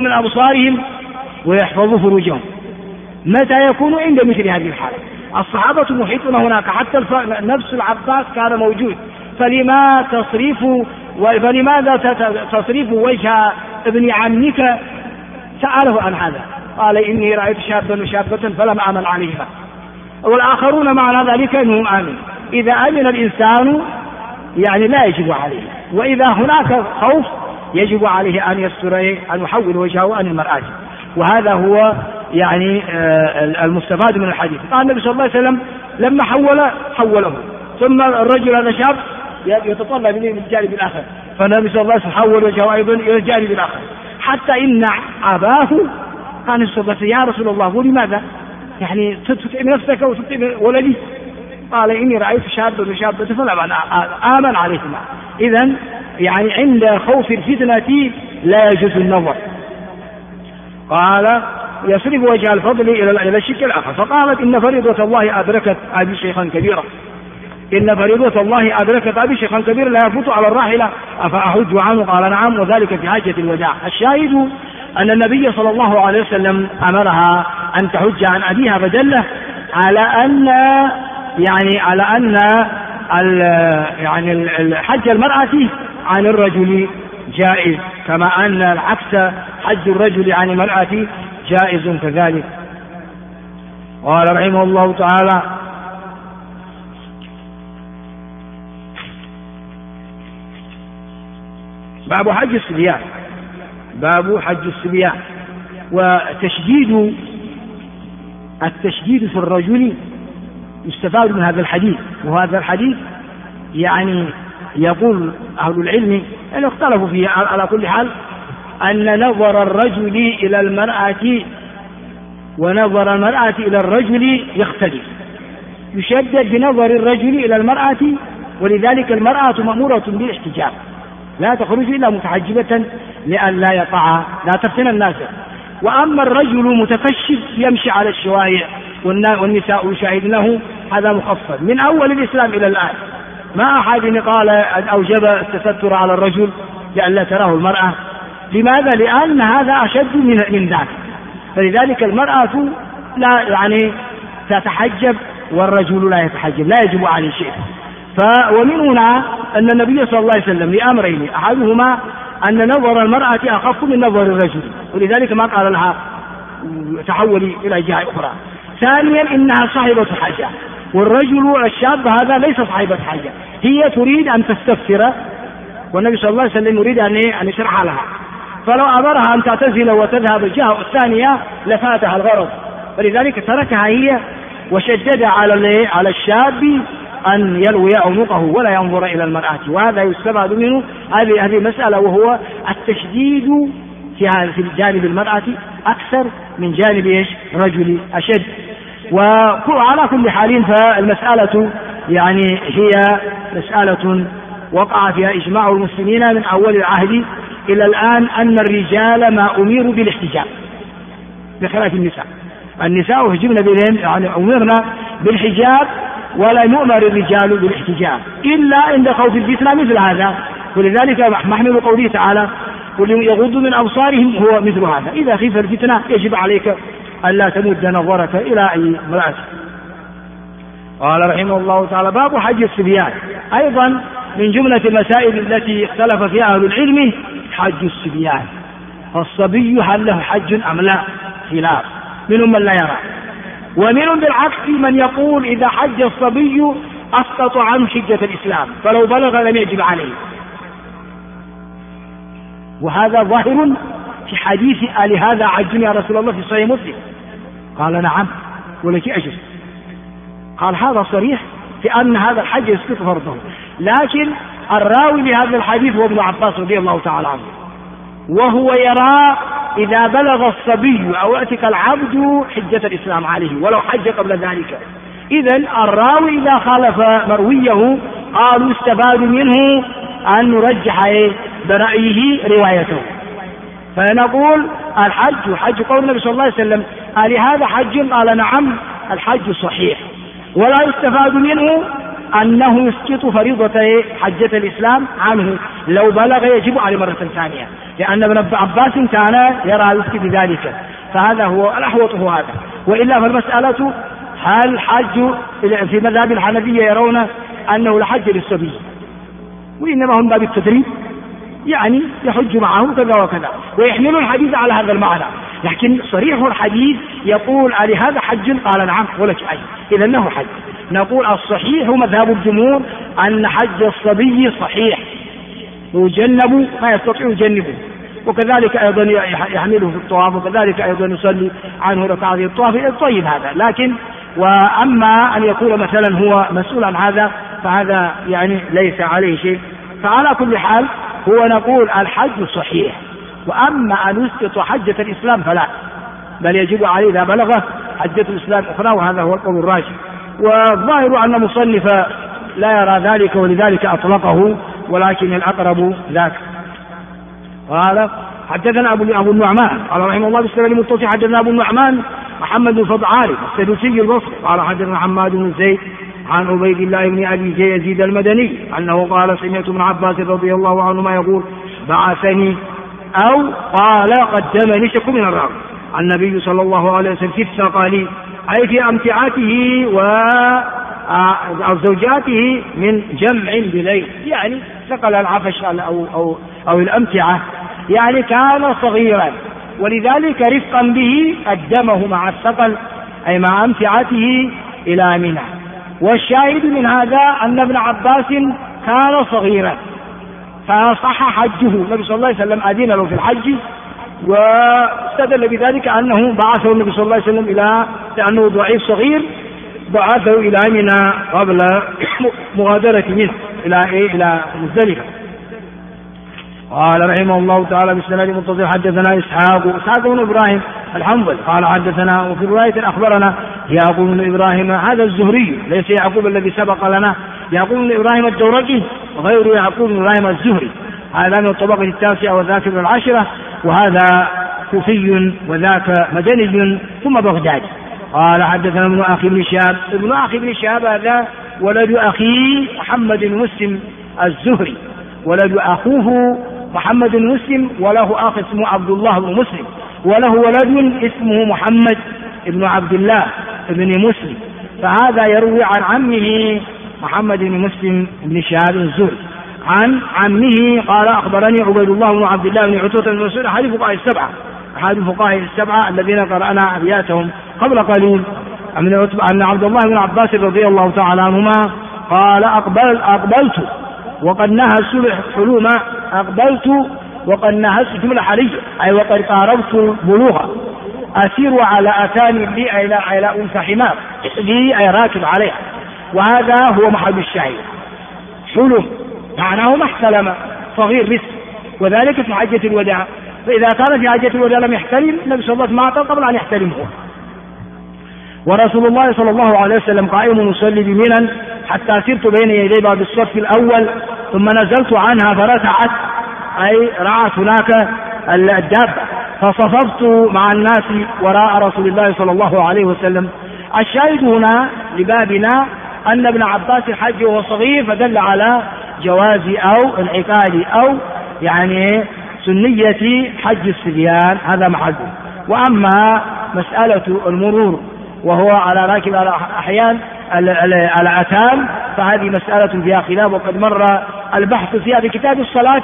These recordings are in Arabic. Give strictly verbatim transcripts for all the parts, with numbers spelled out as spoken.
من أبصارهم ويحفظوا فروجهم. متى يكون عند مثل هذه الحالة؟ الصحابة محيطون هناك، حتى نفس العباس كان موجود، فلما تصريف فلماذا تصريف وجه ابن عمك؟ سأله عن هذا قال إني رأيت شابا وشابة فلم أمن عليهما، والآخرون معنى ذلك أنهم آمن. إذا أمن الإنسان يعني لا يجب عليه، وإذا هناك خوف يجب عليه أن يستر أن يحول وجهه عن المرآة، وهذا هو يعني المستفاد من الحديث. قال النبي صلى الله عليه وسلم لما حول حوله، ثم الرجل هذا شاب يتطلع من الجانب الآخر، فالنبي صلى الله عليه وسلم حول وجهه أيضا إلى الجانب الآخر، حتى إن أباه قال يا رسول الله ولماذا يعني تتعب نفسك وتتعب ولدي؟ قال إني رأيت شابا وشابة فلم آمن عليهما. إذن يعني عند خوف الفتنة لا يجوز النظر. قال يصرف وجه الفضل إلى الشك الآخر، فقالت إن فريضة الله أدركت أبي شيخا كبيرا، إن فريضة الله أدركت أبي شيخا كبيرا لا يفوت على الراحلة أفأحج عنه؟ قال نعم، وذلك في حجة الوداع. الشاهد أن النبي صلى الله عليه وسلم أمرها أن تحج عن أبيها، فدله على أن يعني على أن يعني حج المرأة عن الرجل جائز، كما أن العكس حج الرجل عن المرأة جائز كذلك. قال رحمه الله تعالى: باب حج الصبيان. باب حج الصبيان. وتشديد التشديد في الرجل يستفاد من هذا الحديث، وهذا الحديث يعني يقول أهل العلم أن اختلفوا فيه على كل حال أن نظر الرجل إلى المرأة ونظر المرأة إلى الرجل يختلف. يشدد بنظر الرجل إلى المرأة، ولذلك المرأة مأمورة بالاحتجاب، لا تخرج إلا متحجبة لأن لا يقع لا تفتن الناس. وأما الرجل متكشف يمشي على الشوارع والنساء يشاهدنه، هذا مخفف من أول الإسلام إلى الآن. ما أحد قال أوجب التستر على الرجل لأن لا تراه المرأة. لماذا؟ لأن هذا أشد من من ذاك. فلذلك المرأة لا يعني تتحجب والرجل لا يتحجب، لا يجب عليه شيء. ومن هنا أن النبي صلى الله عليه وسلم لأمرين، أحدهما أن نظر المرأة أخف من نظر الرجل، ولذلك ما قال لها تحولي إلى جهة أخرى. ثانيا إنها صاحبة حاجة، والرجل الشاب هذا ليس صاحبة حاجة، هي تريد أن تستفسر، والنبي صلى الله عليه وسلم يريد أن يشرح لها، فلو أمرها أن تعتزل وتذهب الجهة الثانية لفاتها الغرض، فلذلك تركها هي وشدد على على الشاب أن يلوي عنقه ولا ينظر إلى المرأة. وهذا يستفاد منه هذه هذه المسألة، وهو التشديد في في جانب المرأة أكثر من جانب إيش رجل أشد. وعلى كل حال فالمسألة يعني هي مسألة وقع فيها إجماع المسلمين من أول العهد إلى الآن، أن الرجال ما أمروا بالاحتجاب بخلاف النساء. النساء يحجبن بهم، يعني أمرنا بالحجاب ولا يؤمر الرجال بالاحتجاب إلا عند خوف الفتنة مثل هذا. ولذلك محمل قوله تعالى: قل يغضوا من أبصارهم، هو مثل هذا. إذا خيف الفتنة يجب عليك ألا تمد نظرك إلى أي امرأة. قال رحمه الله تعالى: باب حج الصبيان. أيضا من جملة المسائل التي اختلف فيها أهل العلم حج الصبيان، فالصبي هل له حج أم لا؟ خلاف، منهم من لا يرى، ومنهم بالعكس من يقول إذا حج الصبي أسقط عنه حجة الإسلام، فلو بلغ لم يجب عليه. وهذا ظاهر في حديث آل هذا حج يا رسول الله في صحيح مسلم، قال نعم ولك أجر. قال هذا صريح في أن هذا الحج يسقط فرضه، لكن الراوي لهذا الحديث هو ابن عباس رضي الله تعالى عنه، وهو يرى إذا بلغ الصبي أو أتك العبد حجة الإسلام عليه ولو حج قبل ذلك. إذن الراوي إذا خالف مرويه قالوا استفاد منه أن نرجح برأيه روايته، فنقول الحج حج قول النبي صلى الله عليه وسلم هل هذا حج؟ قال نعم الحج صحيح. ولا يستفاد منه أنه يسقط فريضة حجة الإسلام عنه لو بلغ يجب عليه مرة ثانية، لأن ابن عباس كان يرى يسقط ذلك، فهذا هو الأحوط هو هذا. وإلا فالمسألة هل حج في مذهب الحنفية يرون أنه لحج للصبي، وإنما هم باب التدريب، يعني يحج معه كذا وكذا، ويحملون الحديث على هذا المعنى. لكن صريح الحديث يقول على هذا حج؟ قال نعم، ولك أي، إذا أنه حج. نقول الصحيح مذهب الجمهور أن حج الصبي صحيح، ويجنب ما يستطيع يجنبه، وكذلك أيضا يحمله في الطواف، وكذلك أيضا يصلي عنه ركعة في الطواف. طيب هذا، لكن وأما أن يكون مثلا هو مسؤول عن هذا فهذا يعني ليس عليه شيء. فعلى كل حال هو نقول الحج صحيح، وأما أن يسقط حجة الإسلام فلا، بل يجب عليه إذا بلغه حجة الإسلام أخرى، وهذا هو القول الراجح. والظاهر أن مصنف لا يرى ذلك ولذلك أطلقه، ولكن الأقرب ذاك. قال حدثنا أبو أبو النعمان قال رحمه الله بسم الله المتصل حدثنا أبو النعمان محمد بن فضل عارف السدوسي البصري قال حدثنا حماد بن زيد عن عبيد الله بن أبي يزيد المدني أنه قال سمعت ابن عباس رضي الله عنهما يقول بعثني أو قال قدمني شك من الراوي النبي صلى الله عليه وسلم في الثقل، أي في أمتعته وزوجاته من جمع بليل، يعني ثقل العفش أو, أو, أو الأمتعة، يعني كان صغيرا ولذلك رفقا به قدمه مع الثقل أي مع أمتعته إلى منى. والشاهد من هذا أن ابن عباس كان صغيرا فصح حجه، النبي صلى الله عليه وسلم أذن له في الحج، واستدل بذلك أنه بعثه النبي صلى الله عليه وسلم إلى لأنه ضعيف صغير بعثه إلى منى قبل مغادرة منه إلى إيه إلى مزدلفة. قال رحمه الله تعالى بالسند المتصل حدثنا إسحاق إسحاق بن إبراهيم الحنظلي قال حدثنا، وفي رواية أخبرنا يعقوب بن إبراهيم هذا الزهري ليس يعقوب الذي سبق لنا، يعقوب بن إبراهيم الدورقي وغير يعقوب بن إبراهيم الزهري، هذا من الطبقة التاسعة وذاك من العشرة، وهذا كوفي وذاك مدني ثم بغدادي. قال حدثنا ابن أخي بن شهاب ابن أخي بن شهاب هذا ولد أخي محمد بن مسلم الزهري، ولد أخوه محمد بن مسلم وله أخ اسمه عبد الله بن مسلم، وله ولد اسمه محمد بن عبد الله بن مسلم، فهذا يروي عن عمه محمد بن مسلم بن شهاب الزهري عن عمه قال أخبرني عبيد الله بن عبد الله بن عتبة بن مسعود أحد الفقهاء السبعة أحد الفقهاء السبعة الذين قرأنا أبياتهم قبل قليل أن عبد الله بن عباس رضي الله تعالى عنهما قال أقبل أقبلت وقد نهى الصلح حلوما أقبلت وقد نهى جملة حرية أي وقد قاربت بلوغا أسير على أتاني لي إلى إلى أنثى حمار لي أي راكب عليها، وهذا هو محل الشاهد. حلم معناه ما احتلم صغير لسه، وذلك في حجة الوداع، فإذا كان في حجة الوداع لم يحتلم النبي صلى الله عليه وسلم قبل أن يحتلم هو. ورسول الله صلى الله عليه وسلم قائم يصلي بمنى حتى سرت بين يدي بعد الصف الأول ثم نزلت عنها فرتعت أي رعت هناك الدابة، فصففت مع الناس وراء رسول الله صلى الله عليه وسلم. الشاهد هنا لبابنا أن ابن عباس الحج وهو صغير فدل على جواز أو انعقاد أو يعني سنية حج الصبيان، هذا محله. وأما مسألة المرور وهو على راكب على أحيان الأتان فهذه مسألة فيها خلاف، وقد مر البحث فيها في كتاب الصلاة،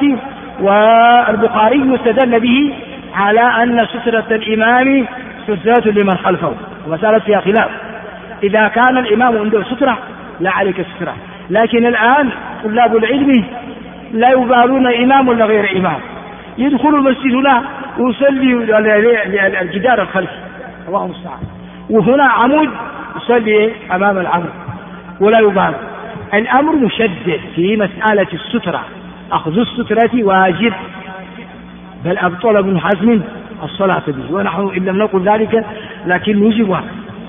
والبخاري استدل به على أن سترة الإمام سترة لمن خلفه، ومسألة فيها خلاف. إذا كان الإمام عنده سترة لا عليك سترة، لكن الآن طلاب العلم لا يبالون إمام ولا غير إمام، يدخل المسجد لا ويصلي الجدار الخلفي الله المستعان، وهنا عمود يصلي أمام العمود ولا يبال. الأمر مشدد في مسألة السترة، أخذ السترة واجب، بل أبطل ابن حزم الصلاة به، ونحن إن لم نقل ذلك لكن نجبها.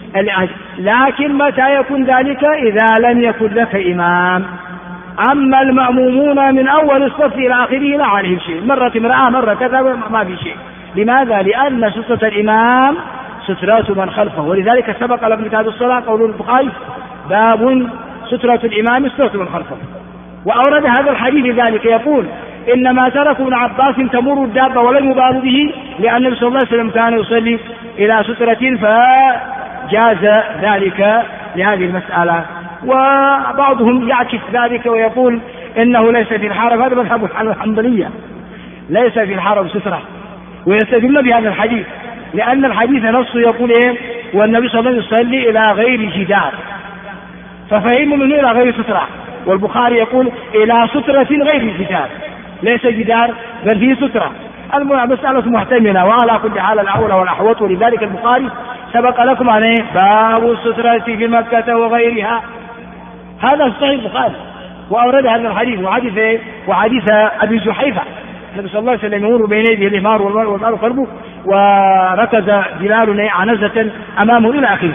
لكن متى يكون ذلك؟ إذا لم يكن لك إمام. أما المأمومون من أول الصف إلى آخره لا عليهم شيء، مرة امرأة مرة كذا ما في شيء. لماذا؟ لأن سترة الإمام سترات من خلفه، ولذلك سبق لكم كتاب الصلاة قول البخاري باب سترة الإمام سترة من خلفه. وأورد هذا الحديث ذلك يقول إنما تركوا ابن عباس تمر الدابة ولم يبالوا به لأن النبي صلى الله عليه وسلم كان يصلي إلى سترة فجاز ذلك لهذه المسألة. وبعضهم يعكس ذلك ويقول إنه ليس في الحرم، هذا مذهب الحنبلية، ليس في الحرم سترة، ويستدل بهذا الحديث لأن الحديث نصه يقول إيه؟ والنبي صلى الله عليه وسلم يصلي إلى غير جدار، ففهموا منه إلى غير سترة، والبخاري يقول إلى سترة غير جدار، ليس جدار بل فيه سترة. المسألة محتملة، وعلى كل حال الأولى والأحوط، ولذلك البخاري سبق لكم عن إيه؟ باب السترة في مكة وغيرها، هذا صحيح البخاري وأورد هذا الحديث وحديث إيه؟ وحديث أبي جحيفة النبي صلى الله عليه وسلم يمر بين يديه الحمار والمال قلبه وركز بلال عنزة أمامه إلى آخره.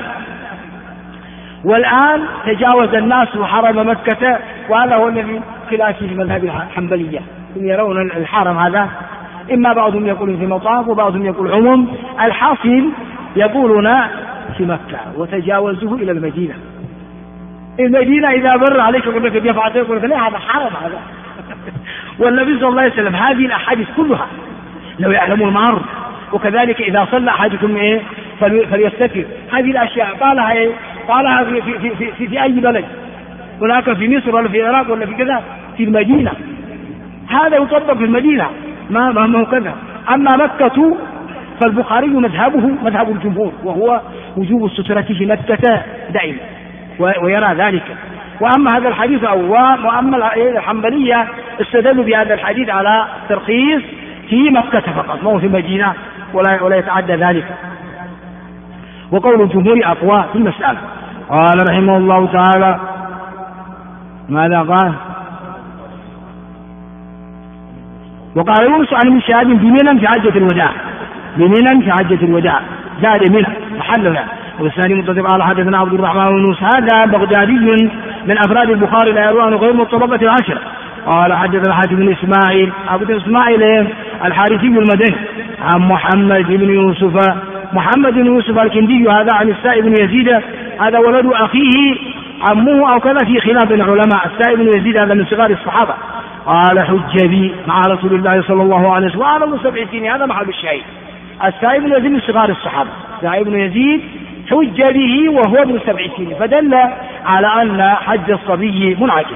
والآن تجاوز الناس وحرم مكة، وهذا هو الذي خلاف في مذهب الحنبلية، هم يرون الحرم هذا إما بعضهم يقول في مطاف وبعضهم يقول عموم، الحاصل يقولون في مكة وتجاوزوه إلى المدينة. المدينة إذا بر عليك يقول لك بيفعل يقول لك لا هذا حرم هذا والنبي صلى الله عليه وسلم هذه الأحاديث كلها لو يعلمون المعر، وكذلك إذا صلى أحدكم إيه فليستتر، هذه الأشياء قالها إيه؟ قالها في, في, في, في, في أي بلد، هناك في مصر ولا في العراق ولا في كذا، في المدينة، هذا يطبق في المدينة ما ما هو كذا. أما مكة فالبخاري مذهبه مذهب الجمهور، وهو وجوب السترة في مكة دائما ويرى ذلك. وأما هذا الحديث أو وأما الحنبلية استدلوا بهذا الحديث على ترخيص في مكة فقط، ما هو في المدينة ولا ولا يتعدى ذلك، وقول الجمهور أقوى في المسألة. قال رحمه الله تعالى ماذا قال؟ وقال يونس عن ابن شهاب بمنى في حجة الوداع، بمنى في حجة الوداع زاد منى محلنا. والثاني متصل قال حدثنا عبد الرحمن بن يونس هذا بغدادي من أفراد البخاري لا يروى غير مطلبة العشرة. قال حدثنا حاتم بن إسماعيل أبو بن إسماعيل الحارثي المدني عن محمد بن يوسف، محمد بن يوسف الكندي هذا عن السائب بن يزيد هذا ولد أخيه عمه أو كذا في خلاف العلماء. السائب بن يزيد هذا من صغار الصحابة. قال حج بي مع رسول الله صلى الله عليه وسلم وأنا من سبع سنين، هذا محل الشاهد. السائب بن يزيد من صغار الصحابة، السائب بن يزيد حج به وهو ابن سبع سنين، فدل على أن حج الصبي منعكس.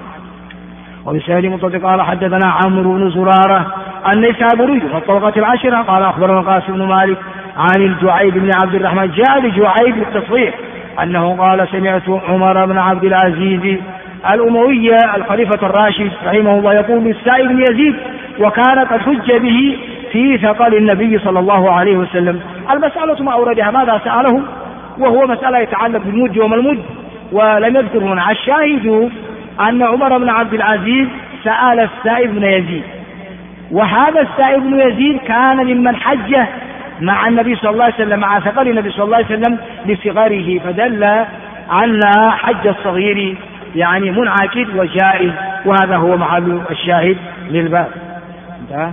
وبسهل مطلق قال حدثنا عمرو بن زرارة النيسابوري في الطبقة العاشرة قال أخبرنا قاسم بن مالك عن الجعيب بن عبد الرحمن جاء لجعيب بالتصريح أنه قال سمعت عمر بن عبد العزيز الأموي الخليفة الراشد رحمه الله يقول للسائب بن يزيد وكان قد حج به في ثقل النبي صلى الله عليه وسلم. المسألة ما أوردها ماذا سأله، وهو مسألة يتعلق بالمد وما المد، ولم يذكر هنا. الشاهد أن عمر بن عبد العزيز سأل السائب بن يزيد، وهذا السائب بن يزيد كان ممن حج مع النبي صلى الله عليه وسلم مع ثقل النبي صلى الله عليه وسلم لصغره، فدل أن حج الصغير يعني منعكد وجائز، وهذا هو محل الشاهد للباب. انتهى.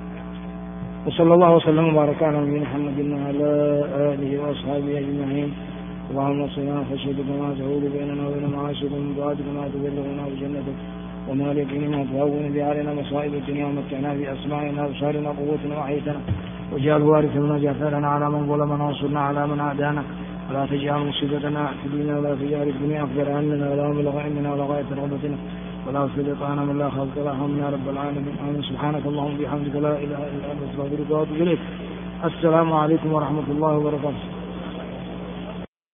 وصلى الله وسلم وبارك على نبينا محمد وعلى آله وأصحابه أجمعين. اللهم صلنا خشيتك ما تعود بيننا وبين معاصيك ومن طاعتك ما تبلغنا بجنتك وما اليقين ما تهون به علينا مصائب الدنيا ومتعنا بأسماعنا وأبصارنا وقوتنا وحياتنا واجعل وارثا منا جعفرنا على من ظلمنا وانصرنا على من عادانا ولا تجعل مصيبتنا في ديننا ولا تجعل الدنيا أكبر همنا ولا مبلغ علمنا ولا غاية رغبتنا ولا سلطانا من لا خلق لا هم يا رب العالمين. آمين. سبحانك اللهم وبحمدك لا إله إلا أنت أستغفرك وأتوب إليك. السلام عليكم ورحمة الله وبركاته.